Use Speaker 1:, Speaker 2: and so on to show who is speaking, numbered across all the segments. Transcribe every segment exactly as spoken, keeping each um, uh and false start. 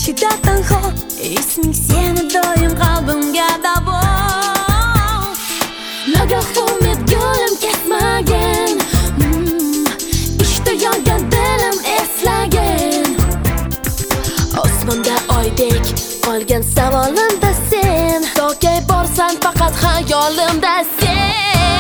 Speaker 1: ichida tanho, isming seni doim qalbimga davo. Nagah umid yo'lim kesmagan, ishda yongan dilim eslagan. Osmonda oydek qolgan savolimda sen, tokay borsan faqat xayolimda sen.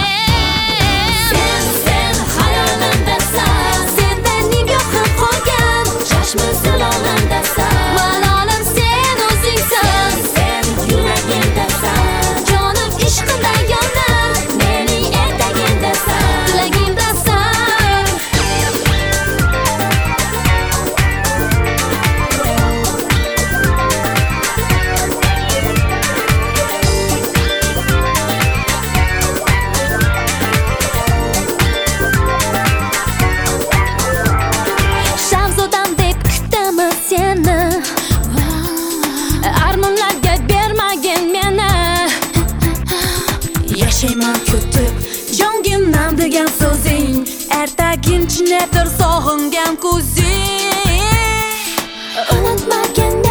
Speaker 1: Sen, sen xayolimdasan, senda nigohim qolgan, chashma zilolimdasan. Malolim sen o'zingsan, sen yuragimdasan, jonim ishqida yonar, mening etagimdasan, tilagimdasan. Shahzodam deb kutaman seni, armonlarga bermagin meni. Yashayman kutib jongimdan degan so'zing, ertagim chinakdir sog'ingan ko'zing. Unutmagin